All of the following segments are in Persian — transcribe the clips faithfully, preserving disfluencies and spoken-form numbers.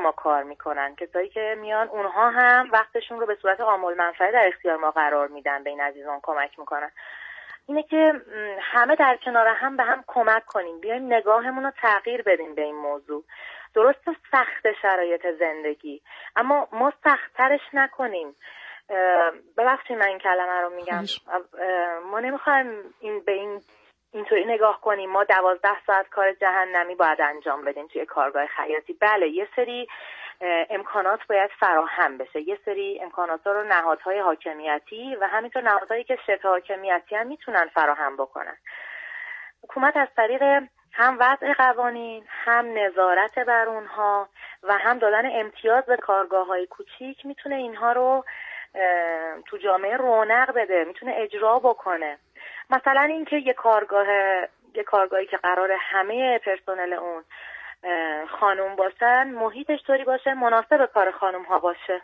ما کار میکنن، کسایی که میان اونها هم وقتشون رو به صورت عامل منفعه در اختیار ما قرار میدن، به این عزیزان کمک میکنن. اینه که همه در کنار هم به هم کمک کنیم، بیایم نگاهمون رو تغییر بدیم به این موضوع. درسته سخت شرایط زندگی، اما ما سخت‌ترش نکنیم. ببخشید من این کلمه رو میگم، ما نمیخوایم این به این اینطوری نگاه کنیم ما دوازده ساعت کار جهنمی باید انجام بدیم توی کارگاه خیاطی. بله یه سری امکانات باید فراهم بشه، یه سری امکانات ها رو نهادهای حاکمیتی و همینطور نهادهایی که شبه حاکمیتی هم میتونن فراهم بکنن. حکومت از طریق هم وضع قوانین، هم نظارت بر اونها و هم دادن امتیاز به کارگاه‌های کوچیک میتونه اینها رو تو جامعه رونق بده، میتونه اجرا بکنه. مثلا اینکه یه کارگاه یه کارگاهی که قراره همه پرسنل اون خانم باشن، محیطش طوری باشه مناسب کار خانم ها باشه.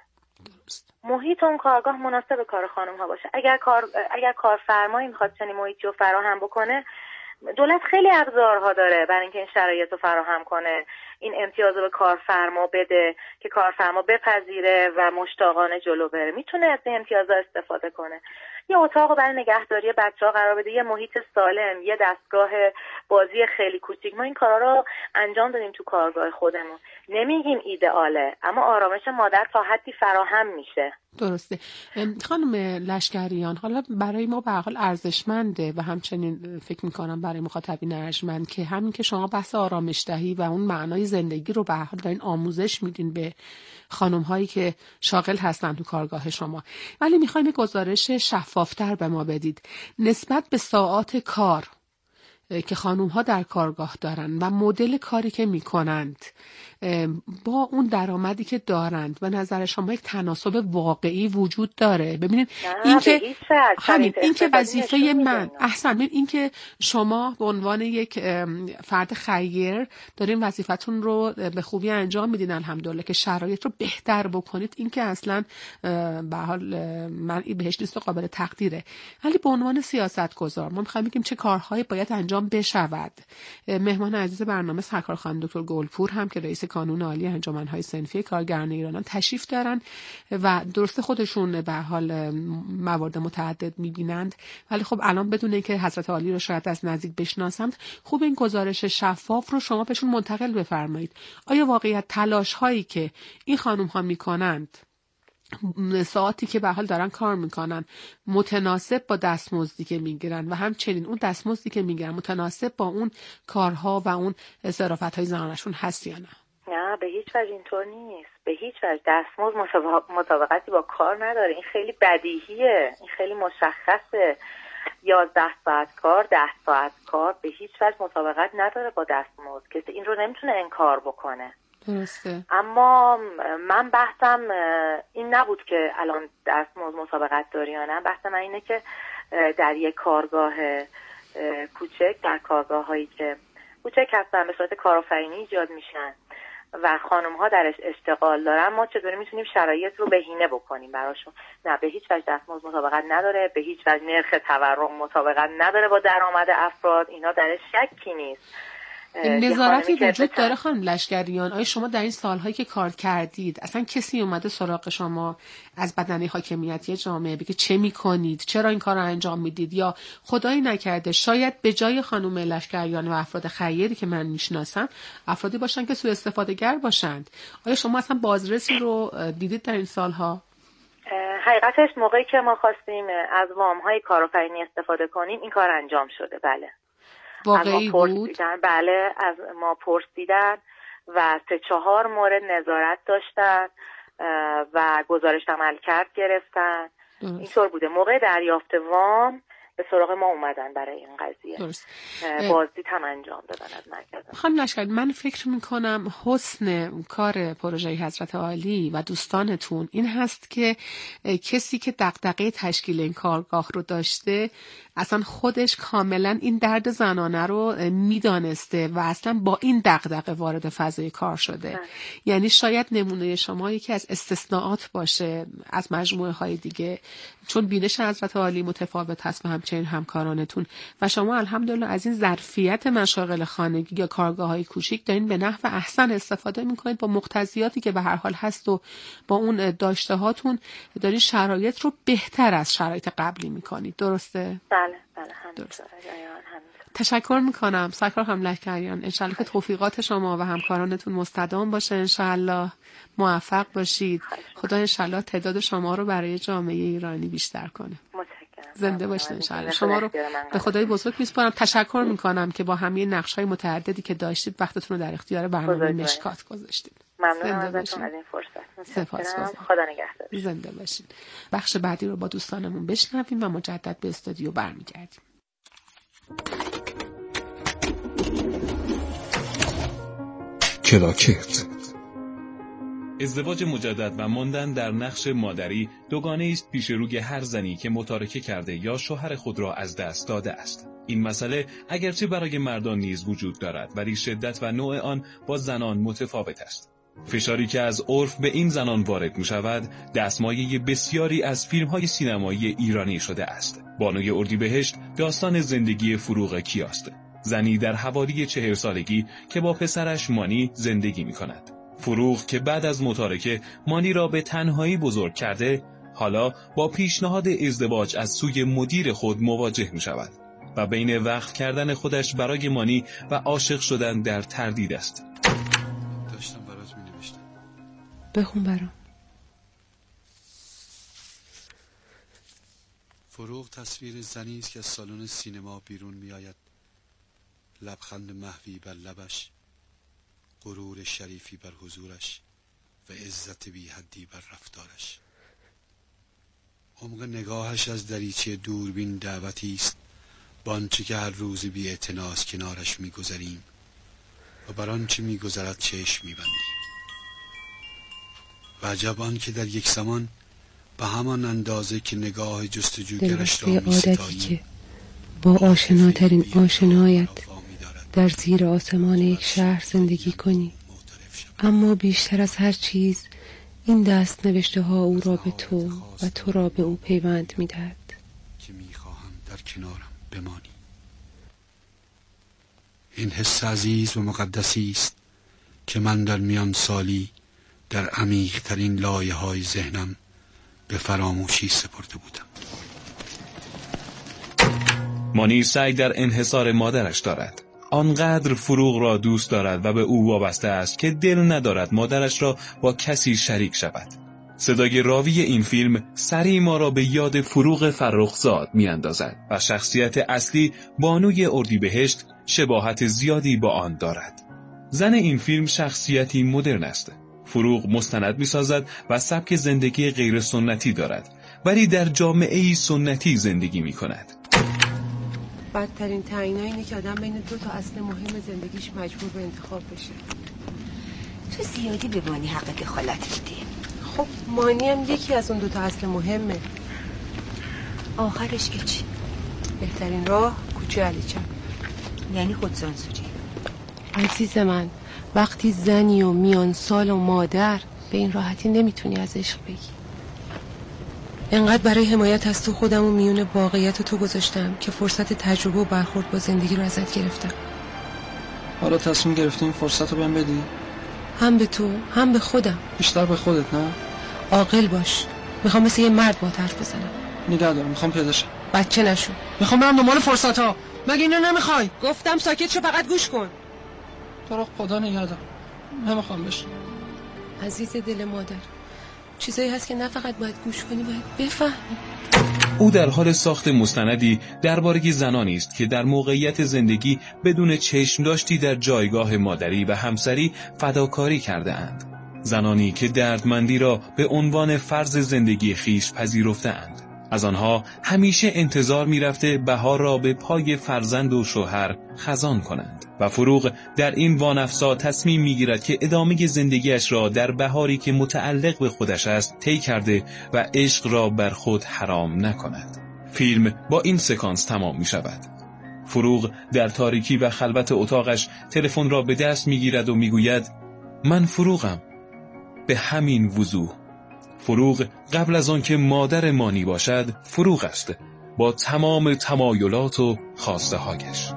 محیط اون کارگاه مناسب کار خانم ها باشه. اگر کار اگر کارفرمایی میخواد چنین محیطی رو فراهم بکنه، دولت خیلی ابزارها داره برای اینکه این شرایط رو فراهم کنه، این امتیاز رو به کارفرما بده که کارفرما بپذیره و مشتاقانه جلو بره. میتونه از این امتیازها استفاده کنه. یه اتاق برای نگهداری بچه‌ها قرار بده، یه محیط سالم، یه دستگاه بازی خیلی کوچیک. ما این کارا رو انجام دادیم تو کارگاه خودمون. نمیگیم ایدئاله، اما آرامش مادر تا حدی فراهم میشه. درسته. خانم لشکریان، حالا برای ما به هر حال ارزشمنده و همچنین فکر میکنم برای مخاطبین ارجمند که همین که شما بحث آرامش دهی و اون معنای زندگی رو به هر حال دارین آموزش میدین به خانم هایی که شاغل هستن تو کارگاه شما، ولی میخوایم گزارش شفافتر به ما بدید نسبت به ساعات کار که خانوم ها در کارگاه دارن و مدل کاری که میکنند با اون درآمدی که دارند و نظر شما یک تناسب واقعی وجود داره؟ ببینید این که همین این که وظیفه من احسن ببین این که شما به عنوان یک فرد خیر دارین وظیفتون رو به خوبی انجام میدین الحمدلله که شرایط رو بهتر بکنید، این که اصلا به حال من بهش نیست قابل تقدیره. ولی به عنوان سیاستگزار ما میخوایم بگیم چه کارهایی باید انجام بشود. مهمان عزیز برنامه سرکار خانم دکتر گلپور هم که رئیس کانون عالی انجمن‌های صنفی کارگران ایرانن تشریف دارن و درسته خودشون به حال موارد متعدد می‌بینند، ولی خب الان بدون اینکه حضرت عالی رو شاید از نزدیک بشناسند، خوب این گزارش شفاف رو شما بهشون منتقل بفرمایید. آیا واقعیت تلاش‌هایی که این خانم‌ها می‌کنند، ساعتی که به حال دارن کار میکنن، متناسب با دستمزدی که میگیرن و همچنین اون دستمزدی که میگیرن متناسب با اون کارها و اون ظرافت‌های زنانشون هست یا نه؟ نه به هیچ وجه اینطور نیست. به هیچ وجه دستمزد مطابقتی با کار نداره. این خیلی بدیهیه، این خیلی مشخصه. یازده ساعت کار، ده ساعت کار به هیچ وجه مطابقت نداره با دستمزد. کسی این رو نمیتونه انکار بکنه. درسته. اما من بحثم این نبود که الان دستمزد مطابقت داره یا نه. بحث من اینه که در یک کارگاه کوچک، در کارگاه هایی که کوچک هستن به صورت کارآفرینی ایجاد میشن و خانم ها درش اشتغال دارن، ما چطوری میتونیم شرایط رو بهینه بکنیم براشون؟ نه به هیچ وجه دستمزد مطابقت نداره، به هیچ وجه نرخ تورم مطابقت نداره با درآمد افراد. اینا درش شکی نیست. نظارتی وجود داره خانم لشکریان؟ آیا شما در این سالهایی که کار کردید اصلا کسی اومده سراغ شما از بدنه حاکمیتی جامعه بگه چه میکنید، چرا این کار رو انجام میدید، یا خدایی نکرده شاید به جای خانم لشکریان و افراد خیری که من میشناسم افرادی باشن که سوء استفاده گر باشند؟ آیا شما اصلا بازرسی رو دیدید در این سالها؟ حقیقتش موقعی که ما خواستیم از وام‌های کارآفرینی استفاده کنیم این کار انجام شده. بله واقعی بود؟ بله از ما پرسیدن و سه چهار مورد نظارت داشتن و گزارش عملکرد گرفتن. اینطور بوده. موقع دریافت وام به سراغ ما اومدن برای این قضیه. درست. بازدید هم انجام دادن از مرکز. خانم لشکری، من فکر میکنم حسن کار پروژه حضرت عالی و دوستانتون این هست که کسی که دغدغه تشکیل این کارگاه رو داشته اصلا خودش کاملا این درد زنانه رو میدانسته و اصلا با این دغدغه وارد فضای کار شده. ها. یعنی شاید نمونه شما یکی از استثناءات باشه از مجموعه های دیگه، چون بینش حضرت عالی متفاوت هست و همچنین همچنین همکارانتون و شما الحمدلله از این ظرفیت مشاغل خانگی یا کارگاه‌های کوچیک دارین به نحو احسن استفاده میکنید با مقتضیاتی که به هر حال هست و با اون داشته هاتون دارین شرایط رو بهتر از شرایط قبلی میکنید. درسته؟ بله بله همینطوره. تشکر میکنم سرکار خانم لشکریان. انشالله که توفیقات شما و همکارانتون مستدام باشه، انشالله موفق باشید. خدا انشالله تعداد شما رو برای جامعه ایرانی بیشتر کنه. زنده باشید انشالله. شما رو به خدای بزرگ میسپارم. تشکر میکنم که با همه نقش‌های متعددی که داشتید وقتتون رو در اختیار برنامه مشکات گذاشتید. ممنونم ازتون از این فرصت. سپاسگزارم. خدا نگهدار. زنده باشید. بخش بعدی رو با دوستانمون بشنویم و مجدد به استودیو برمیگردیم. کلاکت. ازدواج مجدد و ماندن در نقش مادری دوگانه است پیش روی هر زنی که متارکه کرده یا شوهر خود را از دست داده است. این مسئله اگرچه برای مردان نیز وجود دارد ولی شدت و نوع آن با زنان متفاوت است. فشاری که از عرف به این زنان وارد می شود دستمایه بسیاری از فیلم‌های سینمایی ایرانی شده است. بانوی اردیبهشت داستان زندگی فروغ کیاست، زنی در حوالی چهل سالگی که با پسرش مانی زندگی می کند. فروغ که بعد از متارکه مانی را به تنهایی بزرگ کرده، حالا با پیشنهاد ازدواج از سوی مدیر خود مواجه می شود و بین وقف کردن خودش برای مانی و عاشق شدن در تردید است. داشتم برات می نوشتم. بخون برام. فروغ تصویر زنی است که از سالن سینما بیرون می آید، لبخند محوی بر لبش، غرور شریفی بر حضورش و عزت بی حدی بر رفتارش. عمق نگاهش از دریچه دوربین دعوتی است با آنچه که هر روز بی اعتناس کنارش می‌گذریم و بر آنچه می‌گذرد چشم می‌بندیم. و عجب آن که در یک زمان به همان اندازه که نگاه جستجوگرش را می‌ستاییم که با آشناترین آشنایت در زیر آسمان یک شهر زندگی کنی، اما بیشتر از هر چیز این دست نوشته ها او را به تو و تو را به او پیوند می دهد که می خواهم در کنارم بمانی. این حس عزیز و مقدسی است که من در میان سالی در عمیق ترین لایه های ذهنم به فراموشی سپرده بودم. مانی سعی در انحصار مادرش دارد. آنقدر فروغ را دوست دارد و به او وابسته است که دل ندارد مادرش را با کسی شریک شود. صدای راوی این فیلم سریع ما را به یاد فروغ فرخزاد می اندازد و شخصیت اصلی بانوی اردیبهشت شباهت زیادی با آن دارد. زن این فیلم شخصیتی مدرن است. فروغ مستند می سازد و سبک زندگی غیر سنتی دارد، ولی در جامعه‌ای سنتی زندگی می کند. بدترین تعیین اینه که آدم بین دو تا اصل مهم زندگیش مجبور به انتخاب بشه. تو زیادی به مانی حق دخالت میدی. خب مانی هم یکی از اون دو تا اصل مهمه. آخرش که چی؟ بهترین راه کوچه علیچم، یعنی خودسانسوری. عزیز من، وقتی زنی و میان سال و مادر به این راحتی نمیتونی از عشق بگی. انقدر برای حمایت از تو خودم و میون واقعیت تو گذاشتم که فرصت تجربه و برخورد با زندگی رو ازت گرفتم. حالا تصمیم گرفتی این فرصت رو بهم بدی؟ هم به تو هم به خودم. بیشتر به خودت نه؟ عاقل باش. میخوام مثل یه مرد با حرف بزنم. نگاه دارم، میخوام پیدا شم. بچه نشو. میخوام برم دنبال فرصت ها. مگه اینو نمیخوای؟ گفتم ساکت شو، فقط گوش کن. تو رو خدا نگاه دارم. نمیخوام بشم. عزیز دل مادر، چیزایی هست که نه فقط باید گوش کنی، باید بفهمی. او در حال ساخت مستندی درباره زنانی است که در موقعیت زندگی بدون چشم داشتی در جایگاه مادری و همسری فداکاری کرده اند. زنانی که دردمندی را به عنوان فرض زندگی خیش پذیرفته اند. از آنها همیشه انتظار می رفته بهار را به پای فرزند و شوهر خزان کنند و فروغ در این وانفسا تصمیم می گیرد که ادامه زندگیش را در بهاری که متعلق به خودش است طی کرده و عشق را بر خود حرام نکند. فیلم با این سکانس تمام می شود. فروغ در تاریکی و خلوت اتاقش تلفن را به دست می گیرد و می گوید من فروغم. به همین وضوح. فروغ قبل از آن که مادر مانی باشد فروغ است با تمام تمایلات و خواسته هایش.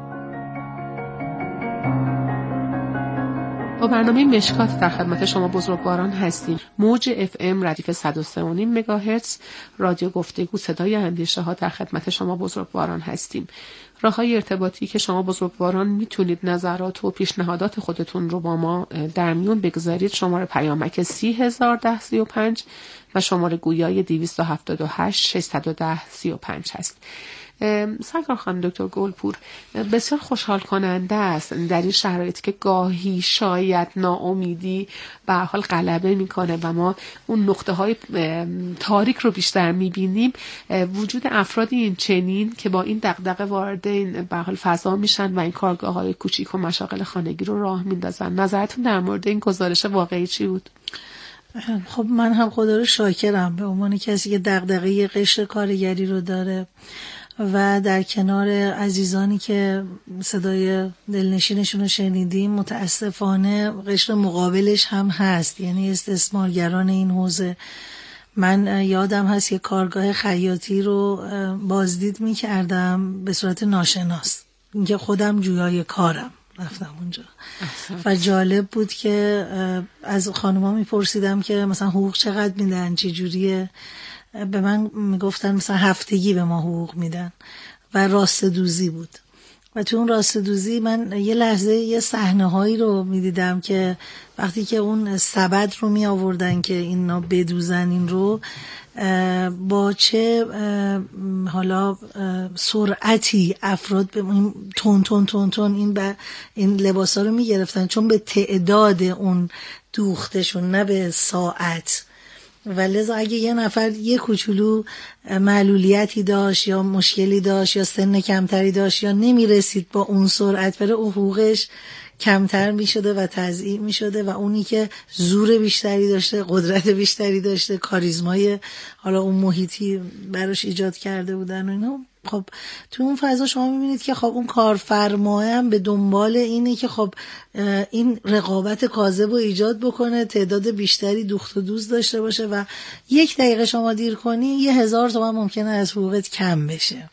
با برنامه مشکات در خدمت شما بزرگواران هستیم. موج اف ام ردیف صد و سه و نیم مگاهرتز رادیو گفتگو صدای اندیشه ها در خدمت شما بزرگواران هستیم. راه‌های ارتباطی که شما بزرگواران میتونید نظرات و پیشنهادات خودتون رو با ما در میون بگذارید، شماره پیامک سی هزار ده سی و پنج و شماره گویای دویست و هفتاد و هشت ششصد و ده سی و پنج هست. سرکار خانم دکتر گلپور، بسیار خوشحال کننده است در این شرایطی که گاهی شاید ناامیدی به هر حال غلبه میکنه و ما اون نقطه های تاریک رو بیشتر میبینیم، وجود افرادی این چنین که با این دغدغه وارد این به هر حال فضا میشن و این کارگاه های کوچیک و مشاغل خانگی رو راه میندازن. نظرتون در مورد این گزارش واقعی چی بود؟ خب من هم خدا رو شاکرم به عنوان کسی که دغدغه قشر کارگری رو داره و در کنار عزیزانی که صدای دلنشینشون رو شنیدیم، متاسفانه قشر مقابلش هم هست، یعنی استثمارگران این حوزه. من یادم هست یه کارگاه خیاطی رو بازدید می کردم به صورت ناشناس، اینکه خودم جویای کارم رفتم اونجا و جالب بود که از خانوما میپرسیدم که مثلا حقوق چقدر میدن، چه جوریه. به من میگفتن مثلا هفتگی به ما حقوق میدن و راست دوزی بود. و تو اون راست دوزی من یه لحظه یه صحنه هایی رو میدیدم که وقتی که اون سبد رو می آوردن که اینا بدوزن این رو، با چه حالا سرعتی افراد به تون تون تون تون این با این لباسا رو می گرفتن، چون به تعداد اون دوختشون نه به ساعت. و لذا اگه یه نفر یه کوچولو معلولیتی داشت یا مشکلی داشت یا سن کمتری داشت یا نمی رسید با اون سرعت بره، حقوقش کمتر می شده و تضعیف می شده و اونی که زور بیشتری داشته، قدرت بیشتری داشته، کاریزمای حالا اون محیطی براش ایجاد کرده بودن و اینا، خب تو اون فضا شما میبینید که خب اون کارفرما هم به دنبال اینه که خب این رقابت کاذب رو ایجاد بکنه، تعداد بیشتری دوخت و دوز داشته باشه و یک دقیقه شما دیر کنی یه هزار تومن ممکنه از حقوقت کم بشه.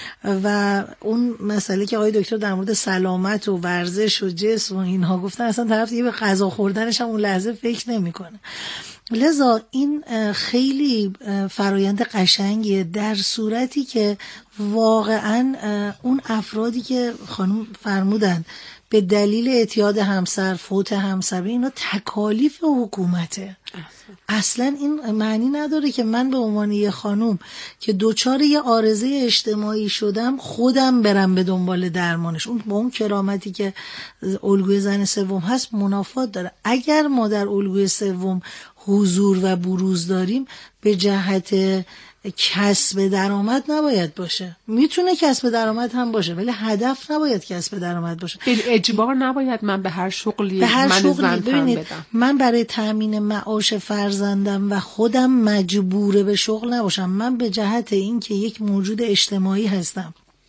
و اون مسئله که آقای دکتر در مورد سلامت و ورزش و جسم و اینها گفتن، اصلا طرف دیگه به غذا خوردنش هم اون لحظه فکر نمیکنه. لذا این خیلی فرایند قشنگیه در صورتی که واقعا اون افرادی که خانم فرمودن به دلیل اعتیاد همسر، فوت همسر، اینا تکالیف حکومته. اصلا این معنی نداره که من به عنوان یه خانم که دوچار یه عارضه اجتماعی شدم خودم برم به دنبال درمانش. اون با اون کرامتی که الگوی زن سوم هست منافات داره. اگر ما در الگوی سوم حضور و بروز داریم، به جهت کسب درآمد نباید باشه. میتونه کسب درآمد هم باشه ولی هدف نباید کسب درآمد باشه. به اجبار نباید من به هر شغلی به هر من شغلی ببینید بدم. من برای تامین معاش فرزندم و خودم مجبور به شغل نباشم. من به جهت اینکه یک موجود اجتماعی هستم،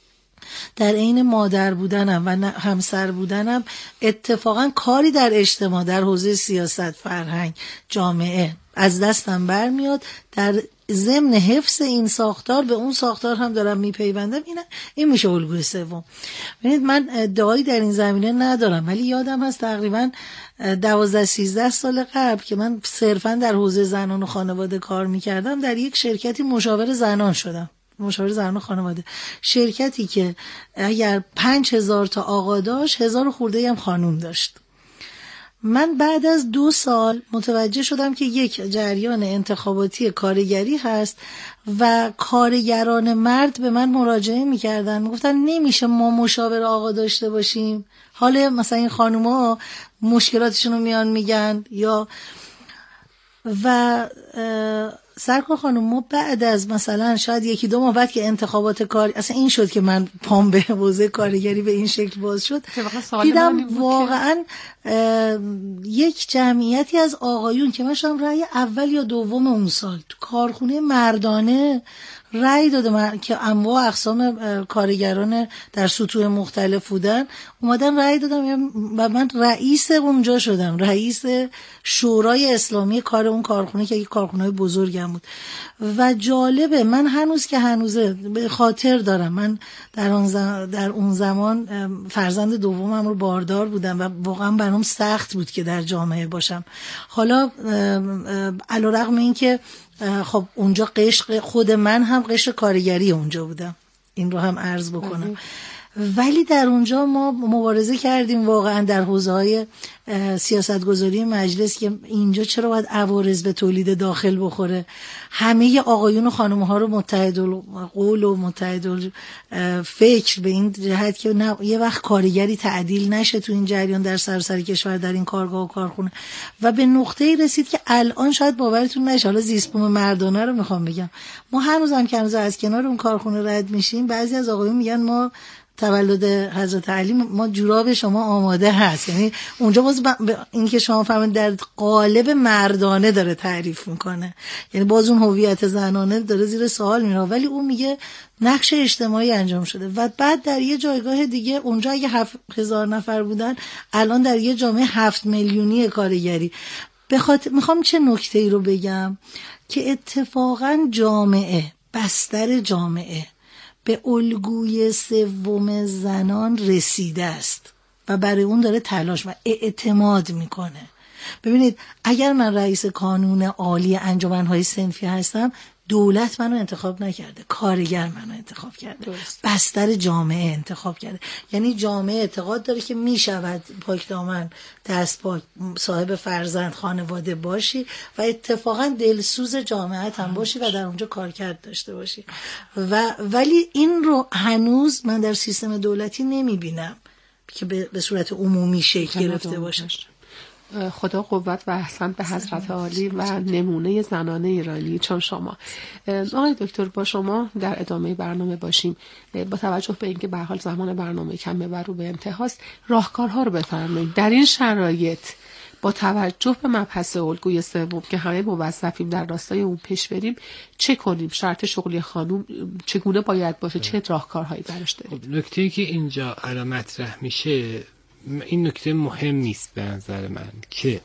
در عین مادر بودنم و همسر بودنم اتفاقا کاری در اجتماع، در حوزه سیاست، فرهنگ، جامعه از دستم برمیاد، در ضمن حفظ این ساختار به اون ساختار هم دارم میپیوندم. این این میشه الگوی سوم. ببینید من ادعایی در این زمینه ندارم ولی یادم هست تقریبا دوازده سیزده سال قبل که من صرفا در حوزه زنان و خانواده کار میکردم، در یک شرکتی مشاور زنان شدم، مشاور زنان و خانواده، شرکتی که اگر پنج هزار تا آقا داشت، هزار خورده هم خانوم داشت. من بعد از دو سال متوجه شدم که یک جریان انتخاباتی کارگری هست و کارگران مرد به من مراجعه میکردن، میگفتن نمیشه ما مشاور آقا داشته باشیم. حالا مثلا این خانوما مشکلاتشون رو میان میگن یا و سرکار خانم، ما بعد از مثلا شاید یکی دو ماه بعد که انتخابات کاری اصلا این شد که من پام به حوزه کارگری به این شکل باز شد، دیدم واقعا یک جمعیتی از آقایون که من شدم رأی اول یا دوم اون سال تو کارخونه مردانه رأی داده که انواع اقسام کارگران در سطوح مختلف بودن، اومدن رأی دادم و من رئیس اونجا شدم، رئیس شورای اسلامی کار اون کارخونه که یک کارخونه بزرگم دیدم بود. و جالبه، من هنوز که هنوزه به خاطر دارم، من در اون زمان, در اون زمان فرزند دومم رو باردار بودم و واقعا برام سخت بود که در جامعه باشم. حالا علیرغم این که خب اونجا قشر، خود من هم قشر کارگری اونجا بودم، این رو هم عرض بکنم، ولی در اونجا ما مبارزه کردیم واقعا در حوزه‌های سیاستگذاری مجلس که اینجا چرا باید عوارض به تولید داخل بخوره. همه آقایون و خانم‌ها رو متحد القول و متحد فکر به این جهت که نه یه وقت کارگری تعدیل نشه تو این جریان در سراسر کشور، در این کارگاه و کارخونه. و به نقطه‌ای رسید که الان شاید باورتون نشه، حالا زیست بوم مردانه رو میخوام بگم، ما هنوزم که هنوز از کنار اون کارخونه رد میشیم، بعضی از آقایون میگن ما تولد حضرت علی ما جوراب شما آماده هست. یعنی اونجا باز این که شما فهمید در قالب مردانه داره تعریف میکنه، یعنی باز اون هویت زنانه داره زیر سوال میره، ولی اون میگه نقش اجتماعی انجام شده. و بعد در یه جایگاه دیگه اونجا اگه هفت هزار نفر بودن، الان در یه جامعه هفت میلیونی کارگری. بخاطر میخوام چه نکته ای رو بگم که اتفاقا جامعه، بستر جامعه به الگوی سوم زنان رسیده است و برای اون داره تلاش و اعتماد میکنه. ببینید اگر من رئیس کانون عالی انجمنهای صنفی هستم، دولت منو انتخاب نکرده، کارگر منو انتخاب کرده، درست. بستر جامعه انتخاب کرده. یعنی جامعه اعتقاد داره که میشود پاک دامن، دست پاک، صاحب فرزند، خانواده باشی و اتفاقا دلسوز جامعه هم باشی و در اونجا کارکرد داشته باشی. و ولی این رو هنوز من در سیستم دولتی نمیبینم که به صورت عمومی شکل گرفته باشه. خدا قوت و احسان به حضرت عالی و نمونه زنانه ایرانی چون شما. آقای دکتر، با شما در ادامه برنامه باشیم. با توجه به اینکه به هر حال زمان برنامه کمه و رو به انتهاست، راهکارها رو بفرمایید در این شرایط با توجه به مبحث الگوی سوم که همه موظفیم در راستای اون پیش بریم. چه کنیم؟ شرط شغلی خانم چگونه باید باشه؟ چه راهکارهایی براش دارید؟ نکته‌ای که اینجا الان مطرح میشه، این نکته مهمی است به نظر من که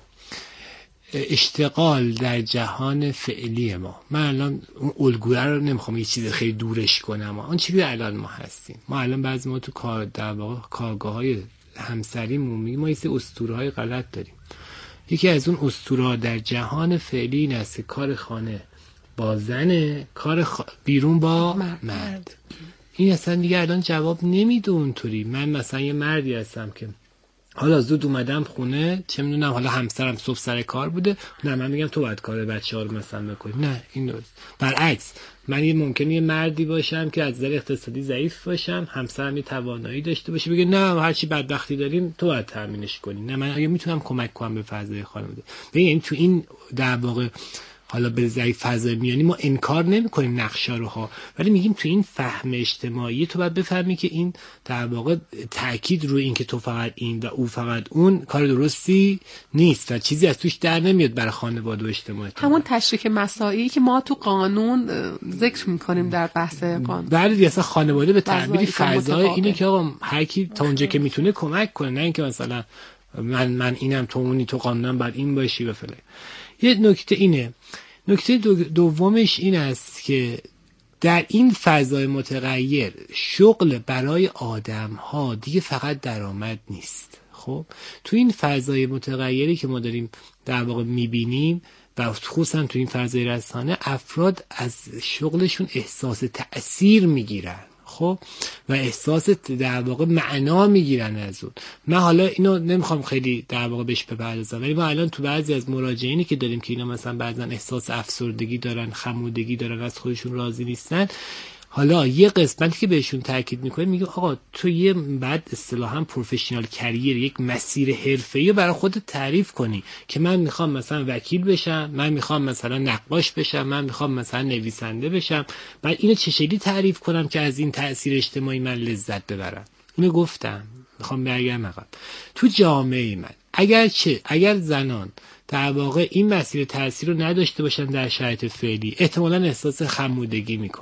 اشتغال در جهان فعلی ما، من الان اون الگوی رو نمیخوام یه چیز خیلی دورش کنم، اون چیزی الان ما هستیم. ما الان بعضی ما تو کار در واقع کارگاه‌های همسریمون میگیم ما یه سری اسطوره‌های غلط داریم. یکی از اون اسطوره‌ها در جهان فعلی این است که کار خانه با زنه، کار خ... بیرون با مرد. مرد. این اصلا دیگه الان جواب نمیده اونطوری. من مثلا یه مردی هستم که حالا زود اومدم خونه، چه میدونم حالا همسرم صبح سر کار بوده، نه من میگم تو باید کار بچه‌ها رو مثلا بکنی. نه، این درست. برعکس من یه ممکنه یه مردی باشم که از نظر اقتصادی ضعیف باشم، همسرم یه توانایی داشته باشه، بگه نه هر چی بدبختی داریم تو باید تامینش کنی. نه، من میتونم کمک کنم به فضای خانواده. ببین تو این در واقع حالا به ضعیف فضای میانی ما انکار نمی کنیم نقشا رو ها، ولی میگیم تو این فهم اجتماعی تو باید بفهمی که این در واقع تاکید روی این که تو فقط این و او فقط اون کار درستی نیست و چیزی از توش در نمیاد برای خانواده و اجتماع. همون تشریک مسائلی که ما تو قانون ذکر میکنیم در بحث قانون، بله اصلا خانواده به تعبیری فضای اینه که آقا هر کی تا اونجا که میتونه کمک کنه، نه اینکه مثلا من من اینم تو اونی، تو قانونم بعد این باشی و فلان. یه نکته اینه. نکته دو دومش این است که در این فضای متغیر شغل برای آدم ها دیگه فقط درآمد نیست. خب تو این فضای متغیری که ما داریم در واقع میبینیم و خصوصا تو این فضای رسانه، افراد از شغلشون احساس تأثیر میگیرن، خب و احساس در واقع معنا میگیرن از اون. من حالا اینو نمیخوام خیلی در واقع بهش بپردازم، ولی ما الان تو بعضی از مراجعینی که داریم که اینا مثلا بعضا احساس افسردگی دارن، خمودگی دارن، از خودشون راضی نیستن، حالا یه قسمتی که بهشون تاکید میکنه میگه آقا تو یه بعد اصطلاحاً پروفشنال کریر، یک مسیر حرفه‌ای برای خودت تعریف کنی که من میخوام مثلا وکیل بشم، من میخوام مثلا نقاش بشم، من میخوام مثلا نویسنده بشم. بعد اینو چه شکلی تعریف کنم که از این تأثیر اجتماعی من لذت ببرم؟ اینو گفتم، میخوام برگردم عقب. تو جامعه من اگر چه اگر زنان در واقع این مسیر تأثیر رو نداشته باشن در شرایط فعلی، احتمالاً احساس خمودگی میکنن.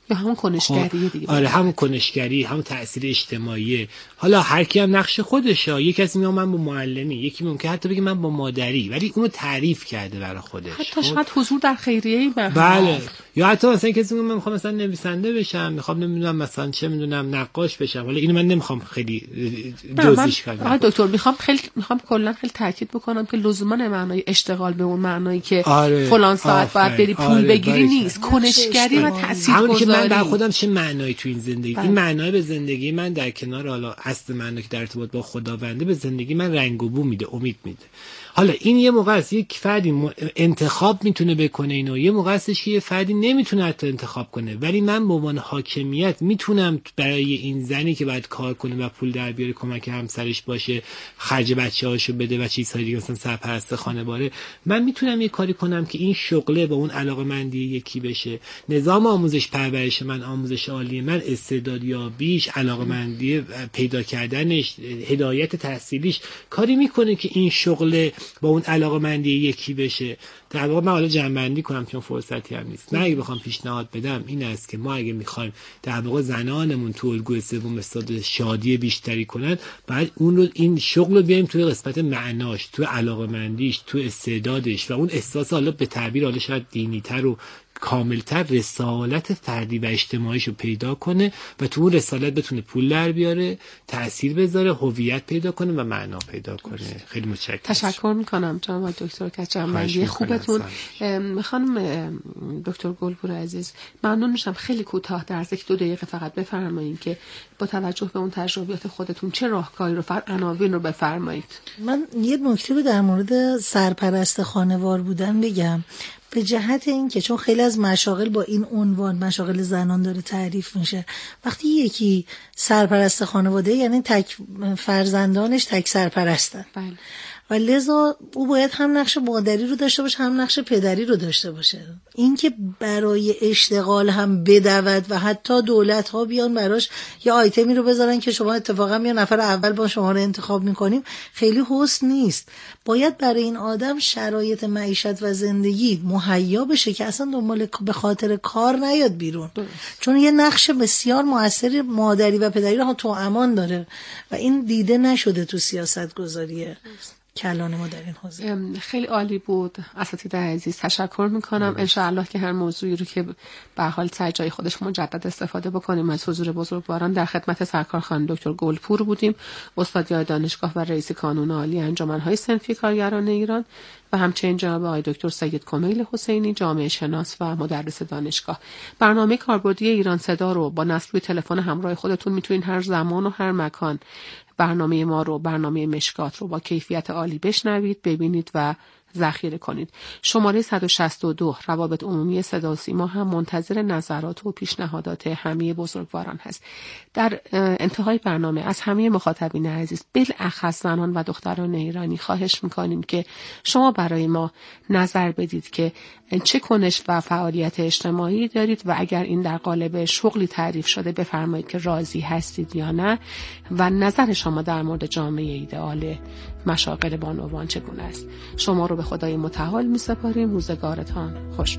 یا همون کنشگریه دیگه. آره همون کنشگری، همون تأثیر اجتماعی. حالا هر کی هم نقش خودشه. یک کسی میگه من با معلمی، یکی ممکنه حتی بگه من با مادری، ولی اونو تعریف کرده برای خودش. حتی شاید حضور در خیریه‌ای به بله. یا حتی مثلا کسی میگه من میخوام مثلا نویسنده بشم، میخوام نمیدونم مثلا چه میدونم نقاش بشم. حالا اینو من نمیخوام خیلی جزئیش کنم. آقای دکتر میخوام خیلی میخوام کلا خیلی تاکید بکنم که لزوما معنای اشتغال به اون معنایی که آره. فلان ساعت باید بری پول آره. بگیری نیست. کنشگری و تاثیرگذاری. من برای خودم چه معنایی تو این زندگی بله. این معنای به زندگی من در کنار حالا اصل معنی که در ارتباط با خداونده به زندگی من رنگ و بو میده، امید میده. حالا این یه موقع است یک فردی انتخاب میتونه بکنه اینو، یه موقع استش که یه فردی نمیتونه حتی انتخاب کنه، ولی من به عنوان حاکمیت میتونم برای این زنی که باید کار کنه و پول در بیاره، کمک همسرش باشه، خرج بچه‌هاشو بده و چیزهای دیگه مثلا سرپرست خانواده، من میتونم یه کاری کنم که این شغله با اون علاقه‌مندی یکی بشه. نظام آموزش پرورش من، آموزش عالی من، استعدادیابیش، علاقه‌مندی پیدا کردنش، هدایت تحصیلیش کاری میکنه که این شغله با اون علاقه‌مندی یکی بشه. در واقع من حالا جمع‌بندی کنم چون فرصتی هم نیست. من اگه بخوام پیشنهاد بدم این است که ما اگه می‌خوایم در واقع زنانمون تو الگوی سوم استاد شادی بیشتری کنن، بعد اون رو این شغل رو بیایم توی قسمت معناش، توی علاقه‌مندیش، توی استعدادش و اون احساس حالا به تعبیر حالا شاید دینی‌تر و کاملتر رسالت فردی و اجتماعیشو پیدا کنه و تو اون رسالت بتونه پول در بیاره، تأثیر بذاره، هویت پیدا کنه و معنا پیدا کنه. خیلی متشکرم. تشکر میکنم جناب دکتر کچنبندی خوبتون. خانم دکتر گلپور عزیز ممنون میشم خیلی کوتاه در یک دو دقیقه فقط بفرمایید که با توجه به اون تجربیات خودتون چه راهکاری رو فقط عناوین رو بفرمایید. من یه نکته رو در مورد سرپرست خانوار بودن بگم، به جهت این که چون خیلی از مشاغل با این عنوان مشاغل زنان داره تعریف میشه، وقتی یکی سرپرست خانواده یعنی تک فرزندانش تک سرپرستن بله. و لذا او باید هم نقش مادری رو داشته باشه هم نقش پدری رو داشته باشه. این که برای اشتغال هم بدود و حتی دولت ها بیان براش یه آیتمی رو بذارن که شما اتفاقا یه نفر اول با شما رو انتخاب میکنیم، خیلی حسن نیست. باید برای این آدم شرایط معیشت و زندگی مهیا بشه که اصلا دنبال به خاطر کار نیاد بیرون، چون یه نقش بسیار موثر مادری و پدری رو تو امان داره و این دیده نشده تو سیاست گذاریه کلان ما در این حوزه. خیلی عالی بود اساتید عزیز، تشکر میکنم. انشاءالله که هر موضوعی رو که به حال سر جای خودش مجدد استفاده بکنیم. از حضور بزرگواران در خدمت سرکار خانم دکتر گلپور بودیم، استاد دانشگاه و رئیس کانون عالی انجمن‌های صنفی کارگران ایران، و همچنین جناب آقای دکتر سید کمیل حسینی، جامعه شناس و مدرس دانشگاه. برنامه کاربردی ایران صدا رو با نصب روی تلفن همراه خودتون میتونین هر زمان و هر مکان برنامه ما رو، برنامه مشکات رو با کیفیت عالی بشنوید، ببینید و ذخیره کنید. شماره صد و شصت و دو روابط عمومی صدا و سیما هم منتظر نظرات و پیشنهادات همه بزرگواران هست. در انتهای برنامه از همه مخاطبین عزیز، بالاخص زنان و دختران ایرانی، خواهش میکنیم که شما برای ما نظر بدید که چه کنش و فعالیت اجتماعی دارید و اگر این در قالب شغلی تعریف شده بفرمایید که راضی هستید یا نه و نظر شما در مورد جامعه ایدئال مشاغل بانوان چگونه است. شما رو به خدای متعال می سپاریم. روزگارتان خوش.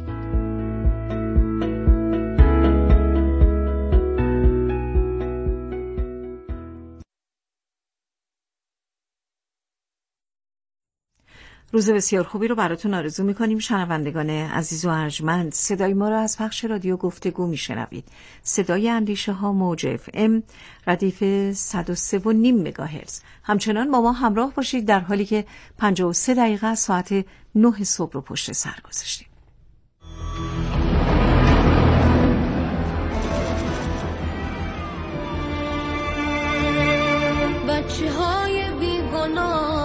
روز بسیار خوبی رو براتون آرزو می‌کنیم شنوندگان عزیز و ارجمند. صدای ما رو از پخش رادیو گفتگو میشنوید. صدای اندیشه ها موج اف ام ردیف صد و سه و نیم مگاهرتز. همچنان با ما همراه باشید در حالی که پنجاه و سه دقیقه ساعت نه صبح رو پشت سر گذاشتیم. بچه‌های بیگناه،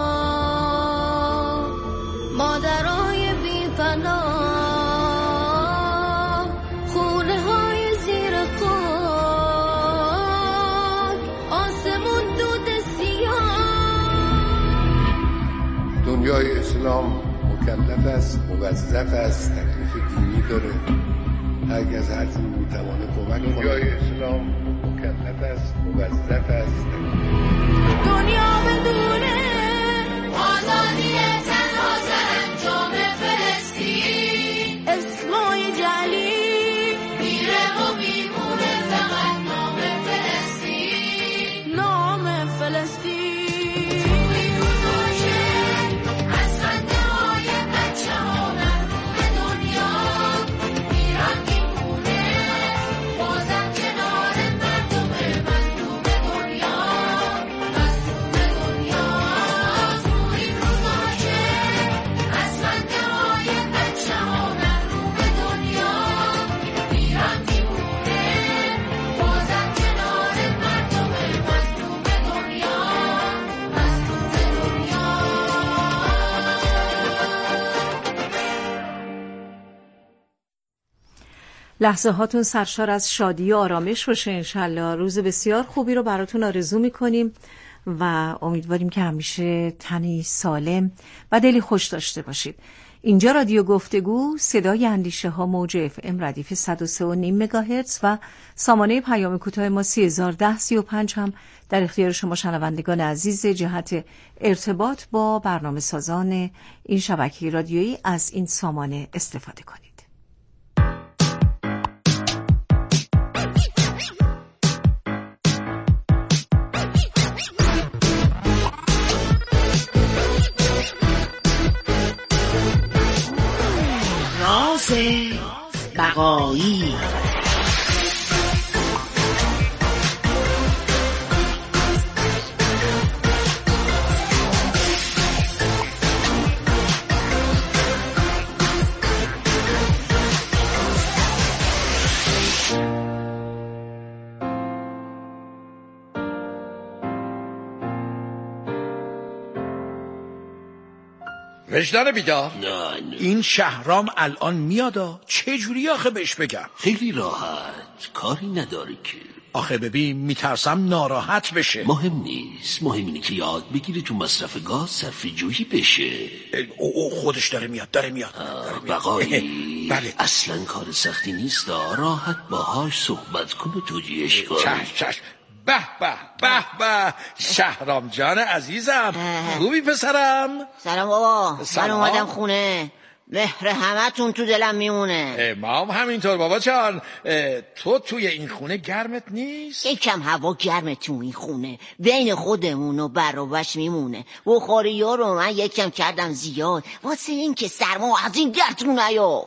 مادرای بی‌پناه، خونه های زیر خاک، آسمون دود سیاه. دنیای اسلام مکلف است، موظف است، تکلیف دینی داره. هر از هر جور میتوانه کمک کنه. دنیای اسلام مکلف است، موظف است. دنیا بدونه آزادی تنها سرانجام فلسطین، اسمای جلی میره و میمونه. لحظه هاتون سرشار از شادی و آرامش باشه انشالله. روز بسیار خوبی رو براتون آرزو میکنیم و امیدواریم که همیشه تنی سالم و دلی خوش داشته باشید. اینجا رادیو گفتگو، صدای اندیشه ها، موج اف ام ردیف صد و سه و نیم مگاهرتز و سامانه پیام کوتاه ما سی هزار و ده سی و پنج هم در اختیار شما شنوندگان عزیز جهت ارتباط با برنامه سازان این شبکه رادیویی از این سامانه استفاده کنید. راز بقایی. وجدان بیدار، این شهرام الان میادا، چه جوری آخه بهش بگم؟ خیلی راحت، کاری نداره که. آخه ببین میترسم ناراحت بشه. مهم نیست، مهم اینه که یاد بگیری تو مصرف گاز صرفه جویی بشه. او, او خودش داره میاد داره میاد, داره میاد. بقایی بله. اصلا کار سختی نیست، راحت باهاش صحبت کن و توجیهش کن. چش چش. به به به به شهرام جان عزیزم، خوبی پسرم؟ سلام بابا. من اومدم خونه، مهر همتون تو دلم میمونه. ما هم همینطور بابا جان. تو توی این خونه گرمت نیست؟ یکم هوا گرمه تو این خونه، بین خودمون و بر و بش میمونه. بخاری ها رو من یکم کردم زیاد واسه این که سرما از این گرتون نیاد.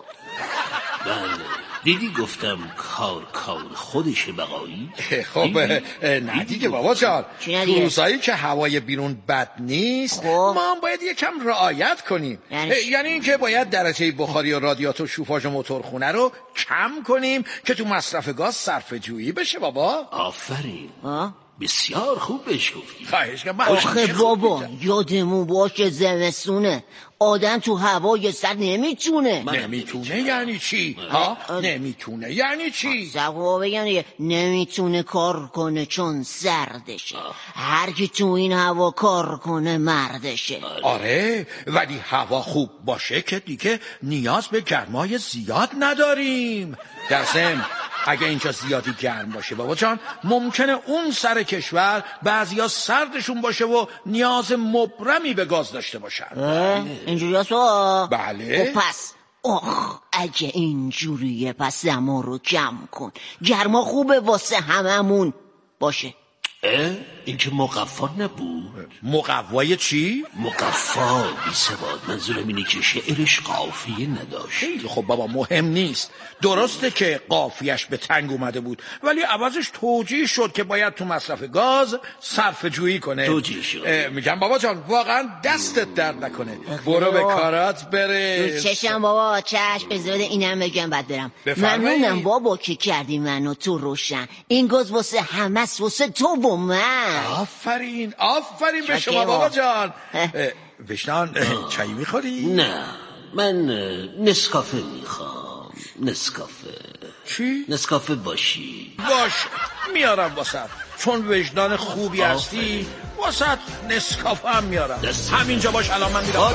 بله دیدی گفتم کار کار خودشه بقایی. خب نه دیگه بابا جان، تو روزایی که هوای بیرون بد نیست ما هم باید یکم رعایت کنیم. یعنی, یعنی این که باید درجه بخاری و رادیاتور شوفاژ و موتورخونه رو کم کنیم که تو مصرف گاز صرفه جویی بشه بابا. آفرین، بسیار خوب بهش گفتی. خواهش کنم. آخه بابا یادمون باشه زمستونه، آدم تو هوای سرد نمیتونه. نمیتونه یعنی چی؟ ها؟ نمیتونه یعنی چی؟ سبا بگم نمیتونه کار کنه چون سردشه. هر کی تو این هوا کار کنه مردشه. آره ولی هوا خوب باشه که دیگه نیاز به گرمای زیاد نداریم. در ضمن اگه اینجا زیادی گرم باشه بابا جان ممکنه اون سر کشور بعضیا سردشون باشه و نیاز مبرمی به گاز داشته باشن. اینجوری هست ها؟ بله. خب پس آخ اگه اینجوریه پس دما رو کم کن، گرما خوبه واسه هممون باشه. این که مقفا نبود. مقوای چی؟ مقفا بی سواد، منظورم اینه که شعرش قافیه نداشت. خیلی خب بابا مهم نیست، درسته که قافیهش به تنگ اومده بود ولی عوضش توجیه شد که باید تو مصرف گاز صرفه جویی کنه. توجیه شد. میگم بابا جان واقعا دستت درد نکنه، برو به کارات برس. چشم بابا چشم. بذار اینم بگم بعد برم. ممنونم بابا که کردی منو تو روشن، این گاز واسه همس واسه تو و من. آفرین آفرین به شما بابا جان. وشنان چایی میخوری؟ نه من نسکافه میخوام. نسکافه. چی؟ نسکافه باشی. باش میارم واسط، چون وجدان خوبی هستی واسط نسکافه هم میارم. همینجا باش الان من میرم.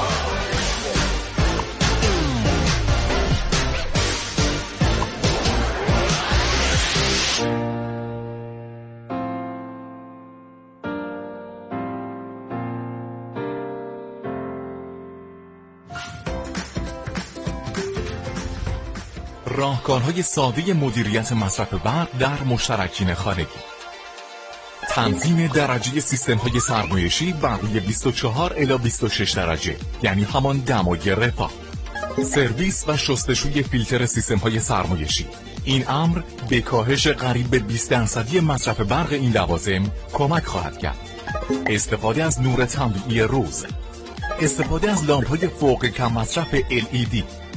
راهکارهای ساده مدیریت مصرف برق در مشترکین خانگی. تنظیم درجه سیستم‌های سرمایشی برای بیست و چهار الی بیست و شش درجه، یعنی همان دمای رفاه. سرویس و شستشوی فیلتر سیستم‌های سرمایشی. این امر به کاهش قریب به بیست درصدی مصرف برق این لوازم کمک خواهد کرد. استفاده از نور تنبیهی روز. استفاده از لامپ‌های فوق کم مصرف ال ای دی